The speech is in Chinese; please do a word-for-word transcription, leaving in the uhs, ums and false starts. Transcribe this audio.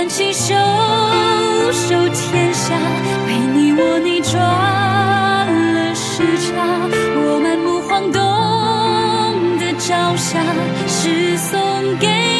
挽起手，守天下，为你我你转了时差。我漫步晃动的朝霞，是送给